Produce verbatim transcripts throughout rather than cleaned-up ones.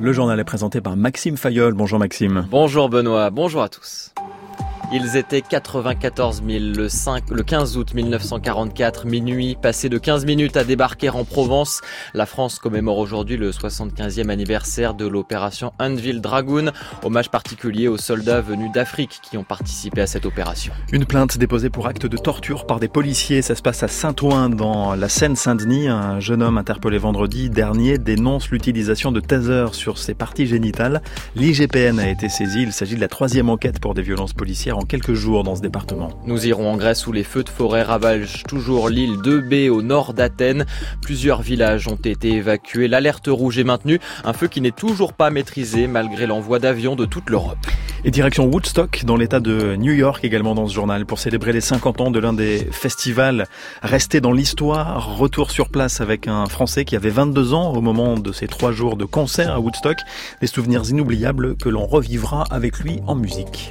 Le journal est présenté par Maxime Fayolle. Bonjour Maxime. Bonjour Benoît, bonjour à tous. Ils étaient quatre-vingt-quatorze mille le, cinq, le quinze août mille neuf cent quarante-quatre, minuit, passé de quinze minutes à débarquer en Provence. La France commémore aujourd'hui le soixante-quinzième anniversaire de l'opération Handville Dragoon. Hommage particulier aux soldats venus d'Afrique qui ont participé à cette opération. Une plainte déposée pour acte de torture par des policiers. Ça se passe à Saint-Ouen dans la Seine-Saint-Denis. Un jeune homme interpellé vendredi dernier dénonce l'utilisation de tasers sur ses parties génitales. L'I G P N a été saisi. Il s'agit de la troisième enquête pour des violences policières en quelques jours dans ce département. Nous irons en Grèce où les feux de forêt ravagent toujours l'île de B au nord d'Athènes. Plusieurs villages ont été évacués. L'alerte rouge est maintenue. Un feu qui n'est toujours pas maîtrisé malgré l'envoi d'avions de toute l'Europe. Et direction Woodstock dans l'état de New York également dans ce journal pour célébrer les cinquante ans de l'un des festivals restés dans l'histoire. Retour sur place avec un Français qui avait vingt-deux ans au moment de ses trois jours de concert à Woodstock. Des souvenirs inoubliables que l'on revivra avec lui en musique.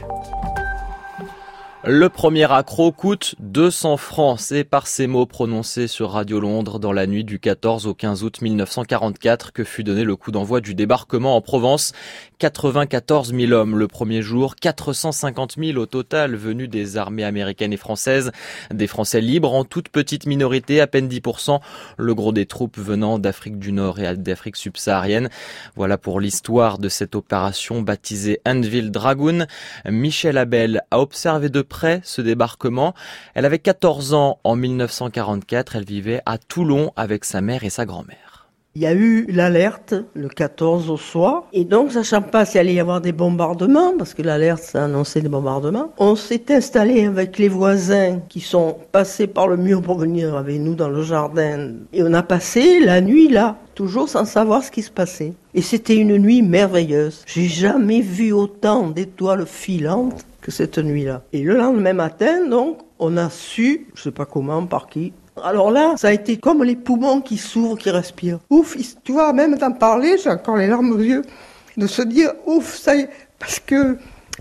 Le premier accro coûte deux cents francs. C'est par ces mots prononcés sur Radio Londres dans la nuit du quatorze au quinze août mille neuf cent quarante-quatre que fut donné le coup d'envoi du débarquement en Provence. quatre-vingt-quatorze mille hommes le premier jour, quatre cent cinquante mille au total venus des armées américaines et françaises. Des Français libres en toute petite minorité, à peine dix pour cent. Le gros des troupes venant d'Afrique du Nord et d'Afrique subsaharienne. Voilà pour l'histoire de cette opération baptisée Handville Dragoon. Michèle Abel a observé de près ce débarquement. Elle avait quatorze ans en mille neuf cent quarante-quatre. Elle vivait à Toulon avec sa mère et sa grand-mère. Il y a eu l'alerte le quatorze au soir. Et donc, sachant pas s'il allait y avoir des bombardements, parce que l'alerte, ça annonçait des bombardements, on s'est installé avec les voisins qui sont passés par le mur pour venir avec nous dans le jardin. Et on a passé la nuit là, toujours sans savoir ce qui se passait. Et c'était une nuit merveilleuse. J'ai jamais vu autant d'étoiles filantes que cette nuit-là. Et le lendemain matin, donc, on a su, je sais pas comment, par qui. Alors là, ça a été comme les poumons qui s'ouvrent, qui respirent. Ouf, tu vois, même d'en parler, j'ai encore les larmes aux yeux, de se dire, ouf, ça y est, parce que,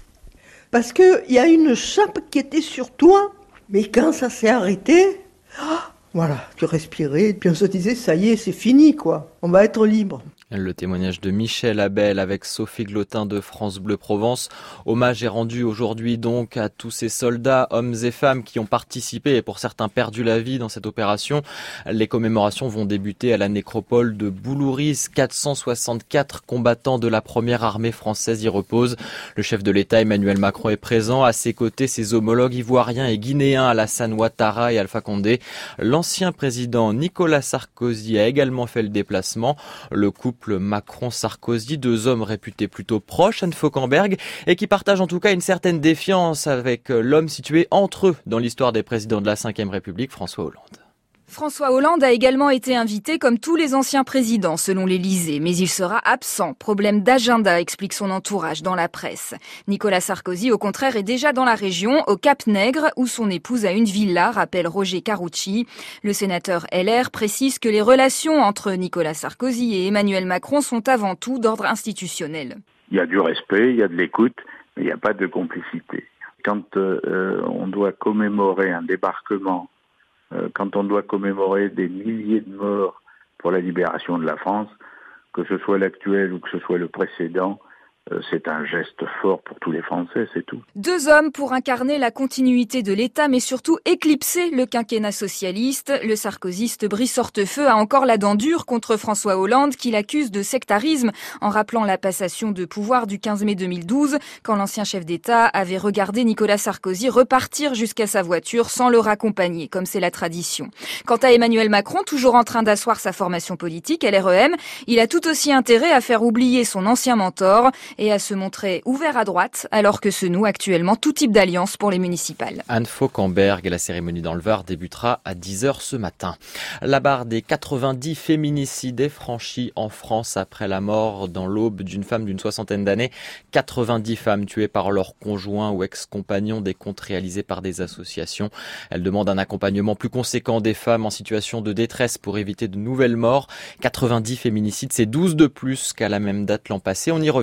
parce que il y a une chape qui était sur toi, mais quand ça s'est arrêté, oh, voilà, tu respirais, et puis on se disait, ça y est, c'est fini, quoi, on va être libre. Le témoignage de Michèle Abel avec Sophie Glotin de France Bleu Provence. Hommage est rendu aujourd'hui donc à tous ces soldats, hommes et femmes qui ont participé et pour certains perdu la vie dans cette opération. Les commémorations vont débuter à la nécropole de Boulouris. quatre cent soixante-quatre combattants de la première armée française y reposent. Le chef de l'État Emmanuel Macron est présent. À ses côtés, ses homologues ivoiriens et guinéens Alassane Ouattara et Alpha Condé. L'ancien président Nicolas Sarkozy a également fait le déplacement. Le couple Macron-Sarkozy, deux hommes réputés plutôt proches, Anne Fauquemberg, et qui partagent en tout cas une certaine défiance avec l'homme situé entre eux dans l'histoire des présidents de la cinquième République, François Hollande. François Hollande a également été invité comme tous les anciens présidents selon l'Élysée, mais il sera absent. Problème d'agenda, explique son entourage dans la presse. Nicolas Sarkozy, au contraire, est déjà dans la région, au Cap-Nègre, où son épouse a une villa, rappelle Roger Carucci. Le sénateur L R précise que les relations entre Nicolas Sarkozy et Emmanuel Macron sont avant tout d'ordre institutionnel. Il y a du respect, il y a de l'écoute, mais il n'y a pas de complicité. Quand euh, on doit commémorer un débarquement, quand on doit commémorer des milliers de morts pour la libération de la France, que ce soit l'actuel ou que ce soit le précédent, c'est un geste fort pour tous les Français, c'est tout. Deux hommes pour incarner la continuité de l'État, mais surtout éclipser le quinquennat socialiste. Le sarkozyste Brice Hortefeux a encore la dent dure contre François Hollande, qui l'accuse de sectarisme, en rappelant la passation de pouvoir du quinze mai deux mille douze, quand l'ancien chef d'État avait regardé Nicolas Sarkozy repartir jusqu'à sa voiture sans le raccompagner, comme c'est la tradition. Quant à Emmanuel Macron, toujours en train d'asseoir sa formation politique, L R E M, il a tout aussi intérêt à faire oublier son ancien mentor et à se montrer ouvert à droite, alors que se noue actuellement tout type d'alliance pour les municipales. Anne Fauquemberg, la cérémonie dans le Var débutera à dix heures ce matin. La barre des quatre-vingt-dix féminicides est franchie en France après la mort dans l'Aube d'une femme d'une soixantaine d'années. quatre-vingt-dix femmes tuées par leur conjoint ou ex-compagnon, des comptes réalisés par des associations. Elle demande un accompagnement plus conséquent des femmes en situation de détresse pour éviter de nouvelles morts. quatre-vingt-dix féminicides, c'est douze de plus qu'à la même date l'an passé. On y reviendra dans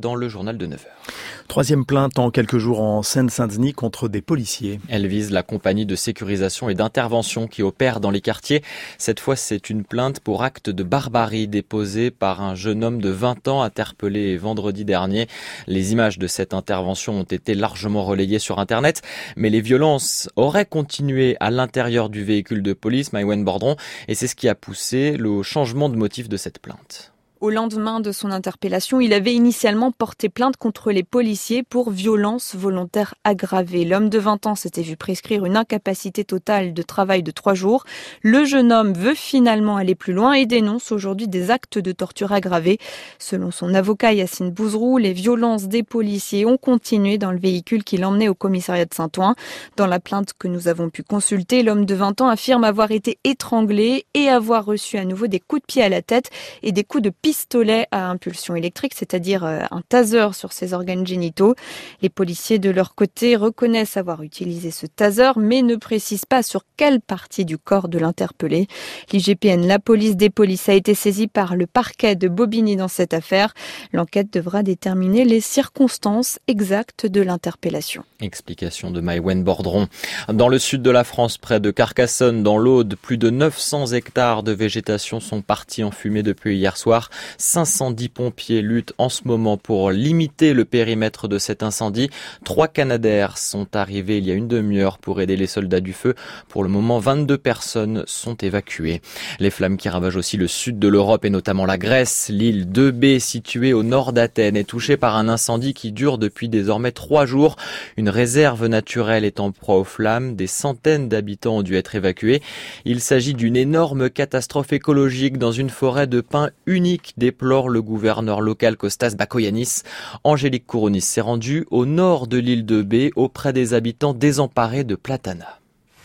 dans le journal de neuf heures. Troisième plainte en quelques jours en Seine-Saint-Denis contre des policiers. Elle vise la compagnie de sécurisation et d'intervention qui opère dans les quartiers. Cette fois, c'est une plainte pour acte de barbarie déposée par un jeune homme de vingt ans interpellé vendredi dernier. Les images de cette intervention ont été largement relayées sur Internet, mais les violences auraient continué à l'intérieur du véhicule de police, Maïwenn Bordron, et c'est ce qui a poussé le changement de motif de cette plainte. Au lendemain de son interpellation, il avait initialement porté plainte contre les policiers pour violence volontaire aggravée. L'homme de vingt ans s'était vu prescrire une incapacité totale de travail de trois jours. Le jeune homme veut finalement aller plus loin et dénonce aujourd'hui des actes de torture aggravés. Selon son avocat Yacine Bouzrou, les violences des policiers ont continué dans le véhicule qui l'emmenait au commissariat de Saint-Ouen. Dans la plainte que nous avons pu consulter, l'homme de vingt ans affirme avoir été étranglé et avoir reçu à nouveau des coups de pied à la tête et des coups de pistolet à impulsion électrique, c'est-à-dire un taser sur ses organes génitaux. Les policiers, de leur côté, reconnaissent avoir utilisé ce taser, mais ne précisent pas sur quelle partie du corps de l'interpellé. L'I G P N, la police des polices, a été saisie par le parquet de Bobigny dans cette affaire. L'enquête devra déterminer les circonstances exactes de l'interpellation. Explication de Maïwenn Bordron. Dans le sud de la France, près de Carcassonne, dans l'Aude, plus de neuf cents hectares de végétation sont partis en fumée depuis hier soir. cinq cent dix pompiers luttent en ce moment pour limiter le périmètre de cet incendie. Trois Canadair sont arrivés il y a une demi-heure pour aider les soldats du feu. Pour le moment, vingt-deux personnes sont évacuées. Les flammes qui ravagent aussi le sud de l'Europe et notamment la Grèce. L'île deux B, située au nord d'Athènes, est touchée par un incendie qui dure depuis désormais trois jours. Une réserve naturelle est en proie aux flammes. Des centaines d'habitants ont dû être évacués. Il s'agit d'une énorme catastrophe écologique dans une forêt de pins unique, déplore le gouverneur local Kostas Bakoyannis. Angélique Kourounis s'est rendue au nord de l'île de B auprès des habitants désemparés de Platana.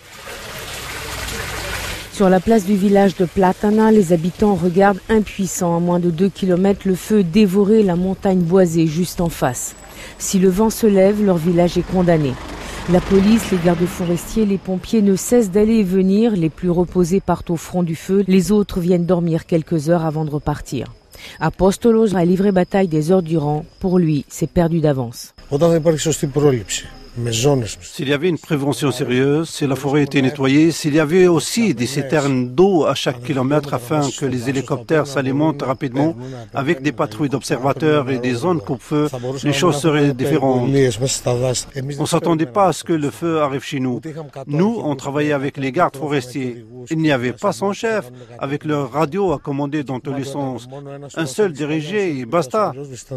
Sur la place du village de Platana, les habitants regardent impuissants à moins de deux kilomètres le feu dévorer la montagne boisée juste en face. Si le vent se lève, leur village est condamné. La police, les gardes forestiers, les pompiers ne cessent d'aller et venir. Les plus reposés partent au front du feu. Les autres viennent dormir quelques heures avant de repartir. Apostolos a livré bataille des heures durant. Pour lui, c'est perdu d'avance. S'il y avait une prévention sérieuse, si la forêt était nettoyée, s'il y avait aussi des citernes d'eau à chaque kilomètre afin que les hélicoptères s'alimentent rapidement avec des patrouilles d'observateurs et des zones coupe-feu, les choses seraient différentes. On ne s'attendait pas à ce que le feu arrive chez nous. Nous, on travaillait avec les gardes forestiers. Il n'y avait pas son chef, avec leur radio à commander dans tous les sens. Un seul dirigé et basta.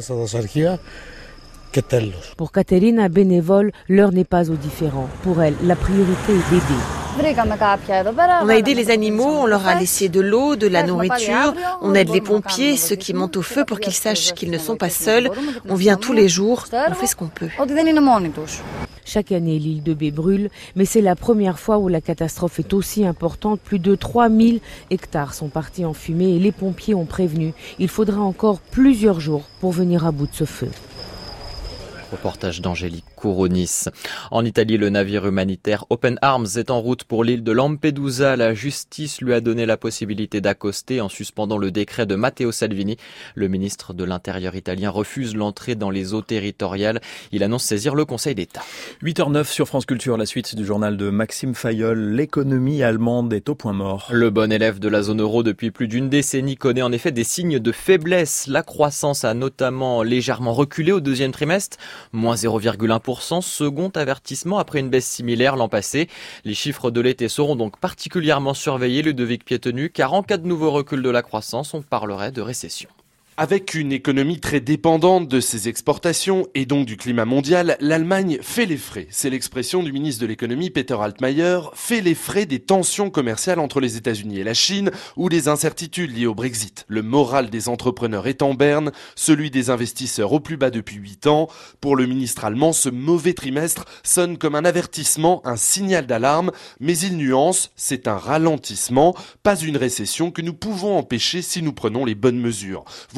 Pour Katerina, bénévole, l'heure n'est pas au différent. Pour elle, la priorité est d'aider. On a aidé les animaux, on leur a laissé de l'eau, de la nourriture, on aide les pompiers, ceux qui montent au feu pour qu'ils sachent qu'ils ne sont pas seuls. On vient tous les jours, on fait ce qu'on peut. Chaque année, l'île de B brûle, mais c'est la première fois où la catastrophe est aussi importante. Plus de trois mille hectares sont partis en fumée et les pompiers ont prévenu. Il faudra encore plusieurs jours pour venir à bout de ce feu. Reportage d'Angélique Kourounis. En Italie, le navire humanitaire Open Arms est en route pour l'île de Lampedusa. La justice lui a donné la possibilité d'accoster en suspendant le décret de Matteo Salvini. Le ministre de l'Intérieur italien refuse l'entrée dans les eaux territoriales. Il annonce saisir le Conseil d'État. huit heures neuf sur France Culture, la suite du journal de Maxime Fayolle. L'économie allemande est au point mort. Le bon élève de la zone euro depuis plus d'une décennie connaît en effet des signes de faiblesse. La croissance a notamment légèrement reculé au deuxième trimestre. moins zéro virgule un pour cent, second avertissement après une baisse similaire l'an passé. Les chiffres de l'été seront donc particulièrement surveillés, Ludovic Piétenu, car en cas de nouveau recul de la croissance, on parlerait de récession. Avec une économie très dépendante de ses exportations et donc du climat mondial, l'Allemagne fait les frais. C'est l'expression du ministre de l'économie Peter Altmaier, fait les frais des tensions commerciales entre les États-Unis et la Chine ou des incertitudes liées au Brexit. Le moral des entrepreneurs est en berne, celui des investisseurs au plus bas depuis huit ans. Pour le ministre allemand, ce mauvais trimestre sonne comme un avertissement, un signal d'alarme, mais il nuance, c'est un ralentissement, pas une récession que nous pouvons empêcher si nous prenons les bonnes mesures. Voilà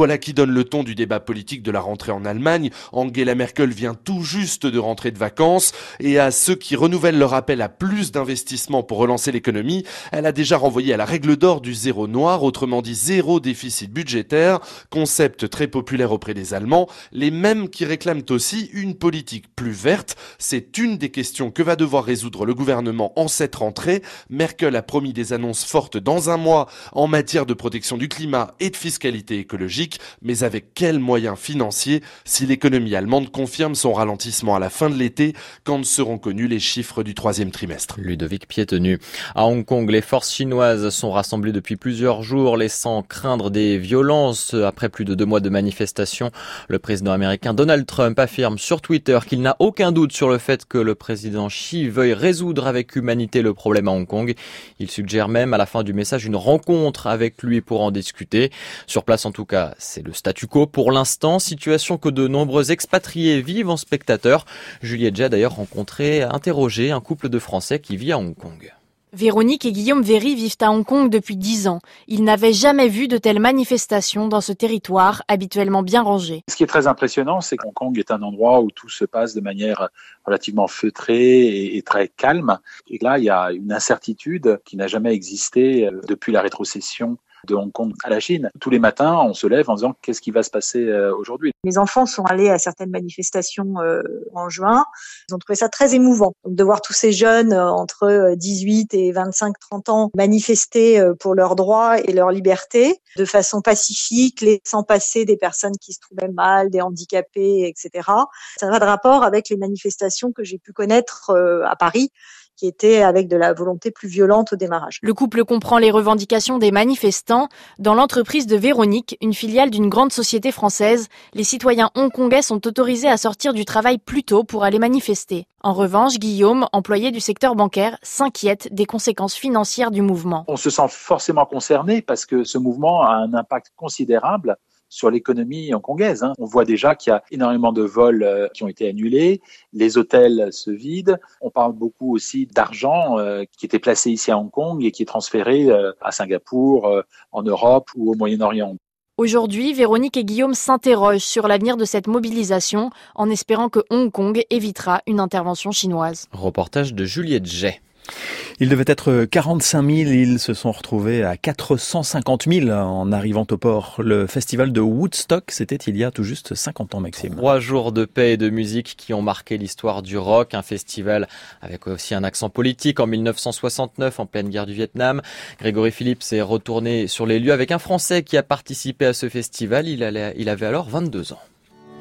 Voilà qui donne le ton du débat politique de la rentrée en Allemagne. Angela Merkel vient tout juste de rentrer de vacances et à ceux qui renouvellent leur appel à plus d'investissements pour relancer l'économie, elle a déjà renvoyé à la règle d'or du zéro noir, autrement dit zéro déficit budgétaire, concept très populaire auprès des Allemands, les mêmes qui réclament aussi une politique plus verte. C'est une des questions que va devoir résoudre le gouvernement en cette rentrée. Merkel a promis des annonces fortes dans un mois en matière de protection du climat et de fiscalité écologique, mais avec quels moyens financiers si l'économie allemande confirme son ralentissement à la fin de l'été, quand seront connus les chiffres du troisième trimestre. Ludovic Piétenu. À Hong Kong, les forces chinoises sont rassemblées depuis plusieurs jours, laissant craindre des violences après plus de deux mois de manifestations. Le président américain Donald Trump affirme sur Twitter qu'il n'a aucun doute sur le fait que le président Xi veuille résoudre avec humanité le problème à Hong Kong. Il suggère même à la fin du message une rencontre avec lui pour en discuter. Sur place en tout cas, c'est le statu quo pour l'instant, situation que de nombreux expatriés vivent en spectateurs. Juliette J a d'ailleurs rencontré, interrogé un couple de Français qui vit à Hong Kong. Véronique et Guillaume Véry vivent à Hong Kong depuis dix ans. Ils n'avaient jamais vu de telles manifestations dans ce territoire habituellement bien rangé. Ce qui est très impressionnant, c'est qu'Hong Kong est un endroit où tout se passe de manière relativement feutrée et, et très calme. Et là, il y a une incertitude qui n'a jamais existé depuis la rétrocession de Hong Kong à la Chine. Tous les matins, on se lève en disant qu'est-ce qui va se passer euh, aujourd'hui. Mes enfants sont allés à certaines manifestations euh, en juin. Ils ont trouvé ça très émouvant. Donc, de voir tous ces jeunes euh, entre dix-huit et vingt-cinq trente ans manifester euh, pour leurs droits et leur liberté de façon pacifique, laissant passer des personnes qui se trouvaient mal, des handicapés, et cetera. Ça va de rapport avec les manifestations que j'ai pu connaître euh, à Paris, qui était avec de la volonté plus violente au démarrage. Le couple comprend les revendications des manifestants. Dans l'entreprise de Véronique, une filiale d'une grande société française, les citoyens hongkongais sont autorisés à sortir du travail plus tôt pour aller manifester. En revanche, Guillaume, employé du secteur bancaire, s'inquiète des conséquences financières du mouvement. On se sent forcément concerné parce que ce mouvement a un impact considérable sur l'économie hongkongaise. On voit déjà qu'il y a énormément de vols qui ont été annulés, les hôtels se vident. On parle beaucoup aussi d'argent qui était placé ici à Hong Kong et qui est transféré à Singapour, en Europe ou au Moyen-Orient. Aujourd'hui, Véronique et Guillaume s'interrogent sur l'avenir de cette mobilisation en espérant que Hong Kong évitera une intervention chinoise. Reportage de Juliette J. Ils devaient être quarante-cinq mille, ils se sont retrouvés à quatre cent cinquante mille en arrivant au port. Le festival de Woodstock, c'était il y a tout juste cinquante ans, Maxime. Trois jours de paix et de musique qui ont marqué l'histoire du rock, un festival avec aussi un accent politique en mille neuf cent soixante-neuf, en pleine guerre du Vietnam. Grégory Phillips est retourné sur les lieux avec un Français qui a participé à ce festival, il, allait, il avait alors vingt-deux ans.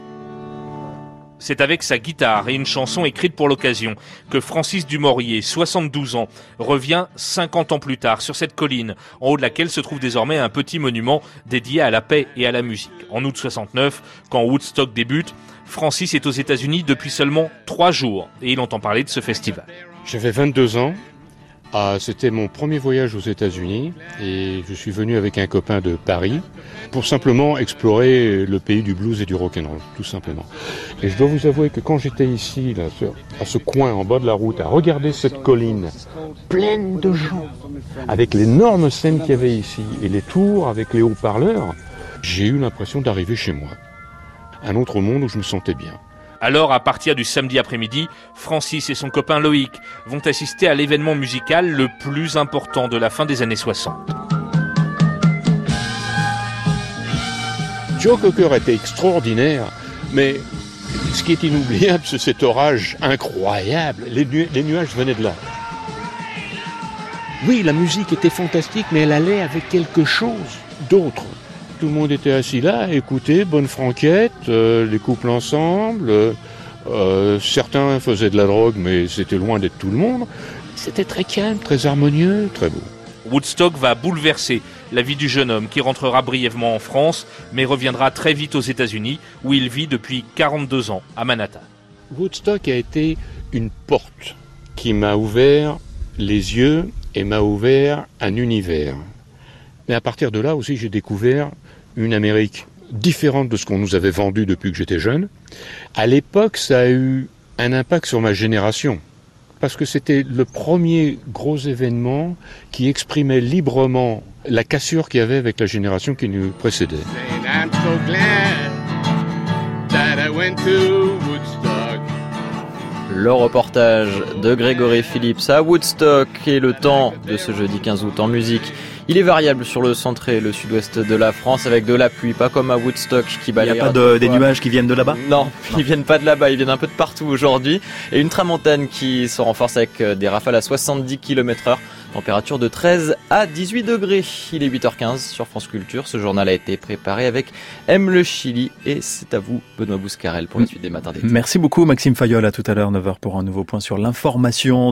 C'est avec sa guitare et une chanson écrite pour l'occasion que Francis Dumorier, soixante-douze ans, revient cinquante ans plus tard sur cette colline, en haut de laquelle se trouve désormais un petit monument dédié à la paix et à la musique. En août soixante-neuf, quand Woodstock débute, Francis est aux États-Unis depuis seulement trois jours et il entend parler de ce festival. J'avais vingt-deux ans. Ah, c'était mon premier voyage aux États-Unis et je suis venu avec un copain de Paris pour simplement explorer le pays du blues et du rock'n'roll, tout simplement. Et je dois vous avouer que quand j'étais ici, là, à ce coin en bas de la route, à regarder cette colline pleine de gens, avec l'énorme scène qu'il y avait ici et les tours avec les haut-parleurs, j'ai eu l'impression d'arriver chez moi. Un autre monde où je me sentais bien. Alors, à partir du samedi après-midi, Francis et son copain Loïc vont assister à l'événement musical le plus important de la fin des années soixante. Joe Cocker était extraordinaire, mais ce qui est inoubliable, c'est cet orage incroyable. Les, nu- les nuages venaient de là. Oui, la musique était fantastique, mais elle allait avec quelque chose d'autre. Tout le monde était assis là, écoutait, bonne franquette, euh, les couples ensemble. Euh, certains faisaient de la drogue, mais c'était loin d'être tout le monde. C'était très calme, très harmonieux, très beau. Woodstock va bouleverser la vie du jeune homme qui rentrera brièvement en France, mais reviendra très vite aux États-Unis, où il vit depuis quarante-deux ans, à Manhattan. Woodstock a été une porte qui m'a ouvert les yeux et m'a ouvert un univers. Mais à partir de là aussi, j'ai découvert une Amérique différente de ce qu'on nous avait vendu depuis que j'étais jeune. À l'époque, ça a eu un impact sur ma génération, parce que c'était le premier gros événement qui exprimait librement la cassure qu'il y avait avec la génération qui nous précédait. Le reportage de Grégory Phillips à Woodstock et le temps de ce jeudi quinze août en musique. Il est variable sur le centre et le sud-ouest de la France avec de la pluie, pas comme à Woodstock qui balaye. Il n'y a pas de, des nuages qui viennent de là-bas ? Non, non, ils viennent pas de là-bas, ils viennent un peu de partout aujourd'hui. Et une tramontane qui se renforce avec des rafales à soixante-dix kilomètres heure. Température de treize à dix-huit degrés. Il est huit heures quinze sur France Culture. Ce journal a été préparé avec M le Chili. Et c'est à vous, Benoît Bouscarel, pour la suite des matins d'été. Merci beaucoup, Maxime Fayolle. À tout à l'heure, neuf heures, pour un nouveau point sur l'information.